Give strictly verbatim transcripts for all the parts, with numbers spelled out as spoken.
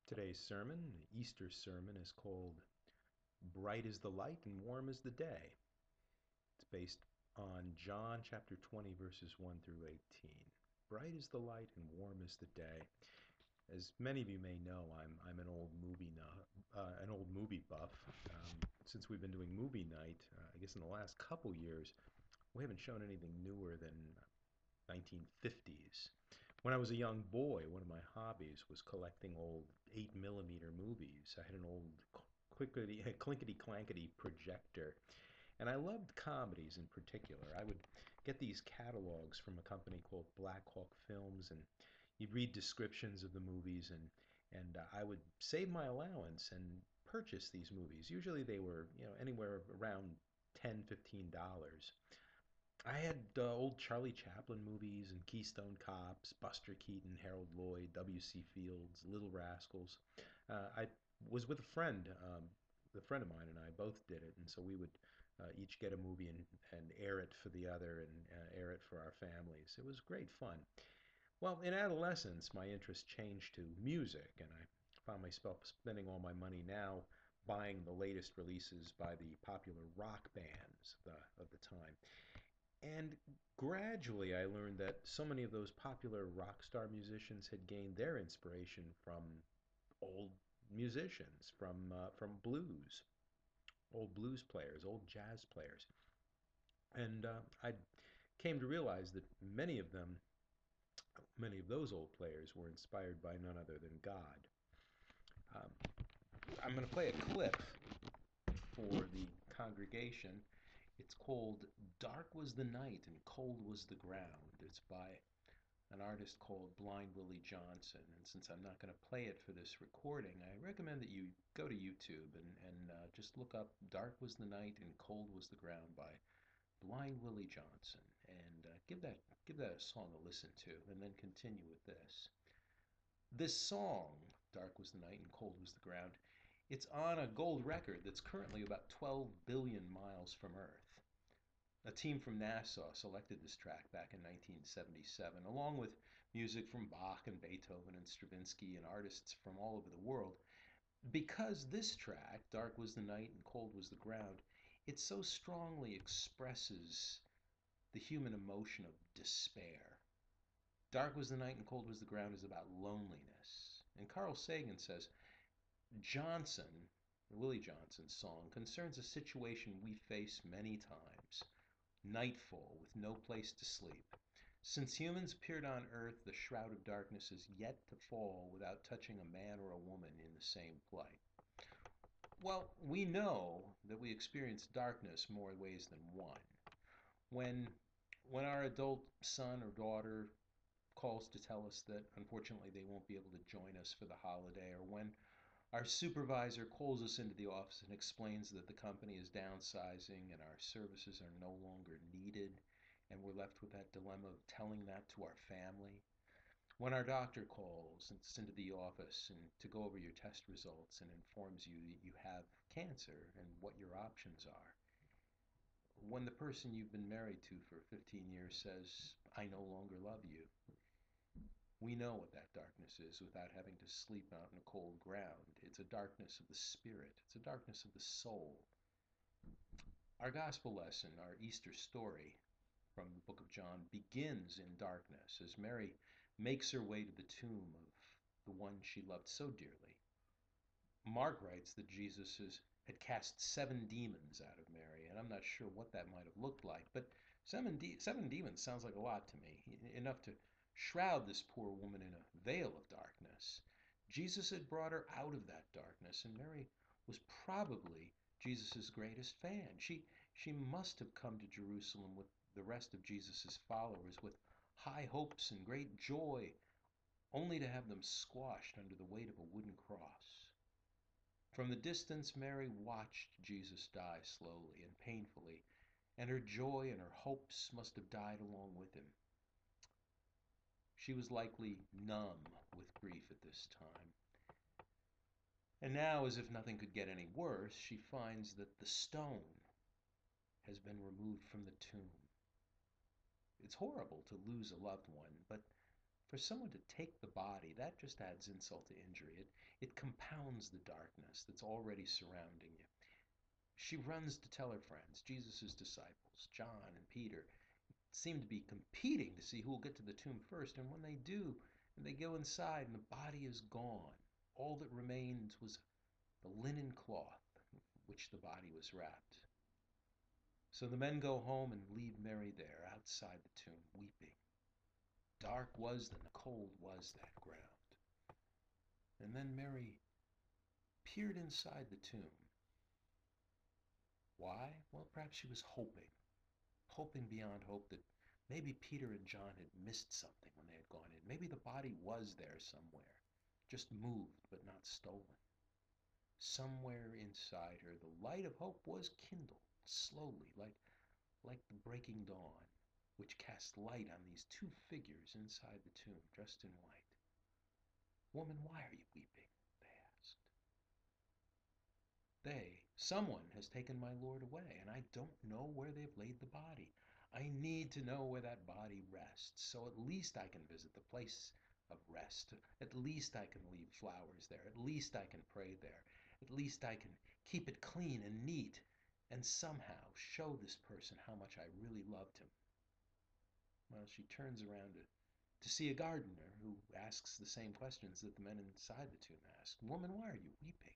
Today's sermon, the Easter sermon, is called Bright is the Light and Warm is the Day. It's based on John chapter twenty, verses one through eighteen. Bright is the light and warm is the day. As many of you may know, I'm I'm an old movie nu- uh, an old movie buff. Um, since we've been doing movie night, uh, I guess in the last couple years, we haven't shown anything newer than nineteen fifties. When I was a young boy, one of my hobbies was collecting old eight millimeter movies. I had an old clickety, clinkety clankety projector, and I loved comedies in particular. I would get these catalogs from a company called Black Hawk Films, and you'd read descriptions of the movies, and and uh, I would save my allowance and purchase these movies. Usually they were, you know, anywhere around ten, fifteen dollars. I had uh, old Charlie Chaplin movies and Keystone Cops, Buster Keaton, Harold Lloyd, W C. Fields, Little Rascals. Uh, I was with a friend, um, a friend of mine and I both did it, and so we would uh, each get a movie and, and air it for the other and uh, air it for our families. It was great fun. Well, in adolescence, my interest changed to music, and I found myself spending all my money now buying the latest releases by the popular rock bands of the, of the time. And gradually, I learned that so many of those popular rock star musicians had gained their inspiration from old musicians, from uh, from blues, old blues players, old jazz players. And uh, I came to realize that many of them, many of those old players, were inspired by none other than God. Um, I'm going to play a clip for the congregation. It's called Dark Was the Night and Cold Was the Ground. It's by an artist called Blind Willie Johnson. And since I'm not going to play it for this recording, I recommend that you go to YouTube and, and uh, just look up Dark Was the Night and Cold Was the Ground by Blind Willie Johnson, and uh, give that give that a song a listen to, and then continue with this. This song, Dark Was the Night and Cold Was the Ground, it's on a gold record that's currently about twelve billion miles from Earth. A team from NASA selected this track back in nineteen seventy-seven, along with music from Bach and Beethoven and Stravinsky and artists from all over the world, because this track, Dark Was the Night and Cold Was the Ground, it so strongly expresses the human emotion of despair. Dark Was the Night and Cold Was the Ground is about loneliness. And Carl Sagan says, Johnson, Willie Johnson's song, concerns a situation we face many times. Nightfall with no place to sleep. Since humans appeared on Earth, the shroud of darkness is yet to fall without touching a man or a woman in the same plight. Well, we know that we experience darkness more ways than one. When when our adult son or daughter calls to tell us that unfortunately they won't be able to join us for the holiday, or when our supervisor calls us into the office and explains that the company is downsizing and our services are no longer needed, and we're left with that dilemma of telling that to our family. When our doctor calls and into the office and to go over your test results and informs you that you have cancer and what your options are. When the person you've been married to for fifteen years says, I no longer love you. We know what that darkness is without having to sleep out in a cold ground. It's a darkness of the spirit. It's a darkness of the soul. Our gospel lesson, our Easter story from the book of John, begins in darkness as Mary makes her way to the tomb of the one she loved so dearly. Mark writes that Jesus is, had cast seven demons out of Mary, and I'm not sure what that might have looked like, but seven, de- seven demons sounds like a lot to me, enough to shroud this poor woman in a veil of darkness. Jesus had brought her out of that darkness, and Mary was probably Jesus' greatest fan. She, she must have come to Jerusalem with the rest of Jesus' followers with high hopes and great joy, only to have them squashed under the weight of a wooden cross. From the distance, Mary watched Jesus die slowly and painfully, and her joy and her hopes must have died along with him. She was likely numb with grief at this time. And now, as if nothing could get any worse, she finds that the stone has been removed from the tomb. It's horrible to lose a loved one, but For someone to take the body, that just adds insult to injury. It, it compounds the darkness that's already surrounding you. She runs to tell her friends. Jesus' disciples, John and Peter, seem to be competing to see who will get to the tomb first. And when they do, and they go inside and the body is gone, all that remains was the linen cloth which the body was wrapped. So the men go home and leave Mary there outside the tomb, weeping. Dark was the night, cold was that ground. And then Mary peered inside the tomb. Why? Well, perhaps she was hoping, hoping beyond hope that maybe Peter and John had missed something when they had gone in. Maybe the body was there somewhere, just moved but not stolen. Somewhere inside her, the light of hope was kindled slowly, like, like the breaking dawn, which cast light on these two figures inside the tomb, dressed in white. "Woman, why are you weeping?" they asked. They, someone has taken my Lord away, and I don't know where they've laid the body. I need to know where that body rests, so at least I can visit the place of rest. At least I can leave flowers there. At least I can pray there. At least I can keep it clean and neat and somehow show this person how much I really loved him. Well, she turns around to, to see a gardener who asks the same questions that the men inside the tomb asked. "Woman, why are you weeping?"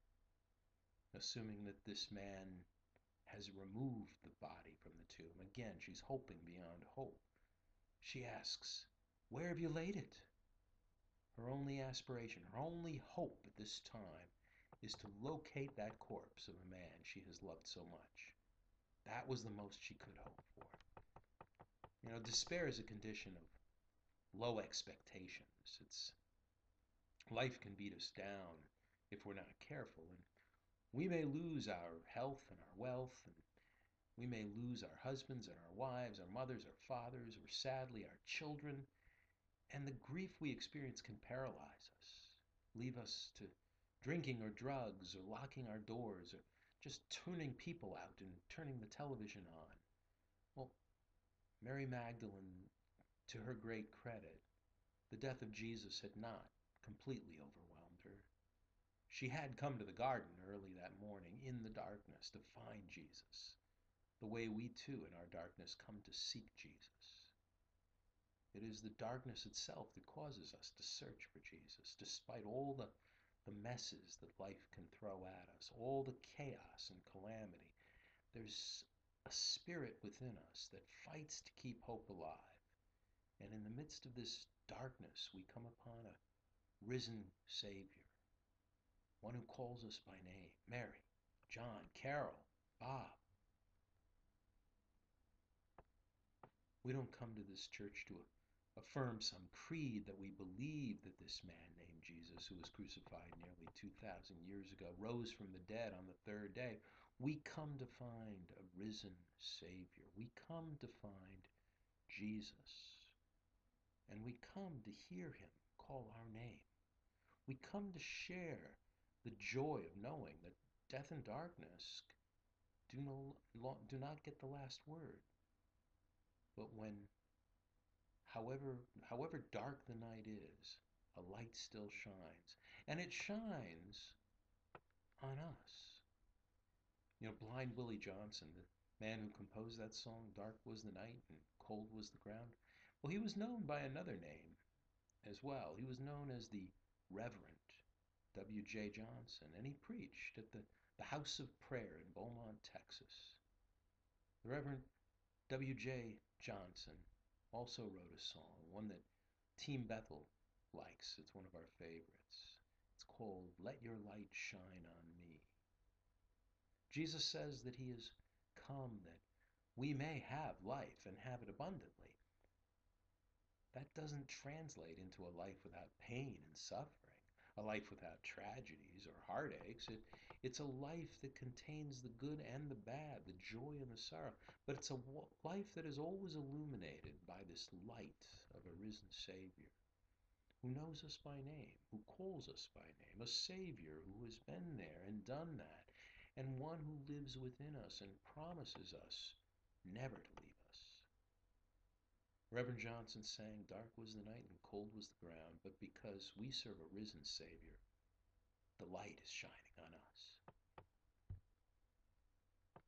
Assuming that this man has removed the body from the tomb. Again, she's hoping beyond hope. She asks, "Where have you laid it?" Her only aspiration, her only hope at this time is to locate that corpse of a man she has loved so much. That was the most she could hope for. You know, despair is a condition of low expectations. It's life can beat us down if we're not careful, and we may lose our health and our wealth, and we may lose our husbands and our wives, our mothers, our fathers, or sadly our children, and the grief we experience can paralyze us, leave us to drinking or drugs or locking our doors or just tuning people out and turning the television on. Well, Mary Magdalene, to her great credit, the death of Jesus had not completely overwhelmed her. She had come to the garden early that morning in the darkness to find Jesus, the way we too in our darkness come to seek Jesus. It is the darkness itself that causes us to search for Jesus, despite all the, the messes that life can throw at us, all the chaos and calamity. There's a spirit within us that fights to keep hope alive. And in the midst of this darkness, we come upon a risen Savior, one who calls us by name: Mary, John, Carol, Bob. We don't come to this church to affirm some creed that we believe that this man named Jesus, who was crucified nearly two thousand years ago, rose from the dead on the third day. We come to find a risen Savior. We come to find Jesus. And we come to hear him call our name. We come to share the joy of knowing that death and darkness do, no, do not get the last word. But when, however, however dark the night is, a light still shines. And it shines on us. You know, Blind Willie Johnson, the man who composed that song, "Dark Was the Night and Cold Was the Ground," well, he was known by another name as well. He was known as the Reverend W J Johnson, and he preached at the, the House of Prayer in Beaumont, Texas. The Reverend W J Johnson also wrote a song, one that Team Bethel likes. It's one of our favorites. It's called "Let Your Light Shine on Me." Jesus says that he has come that we may have life and have it abundantly. That doesn't translate into a life without pain and suffering, a life without tragedies or heartaches. It, it's a life that contains the good and the bad, the joy and the sorrow. But it's a life that is always illuminated by this light of a risen Savior who knows us by name, who calls us by name, a Savior who has been there and done that, and one who lives within us and promises us never to leave us. Reverend Johnson sang, "Dark was the night and cold was the ground, but because we serve a risen Savior, the light is shining on us."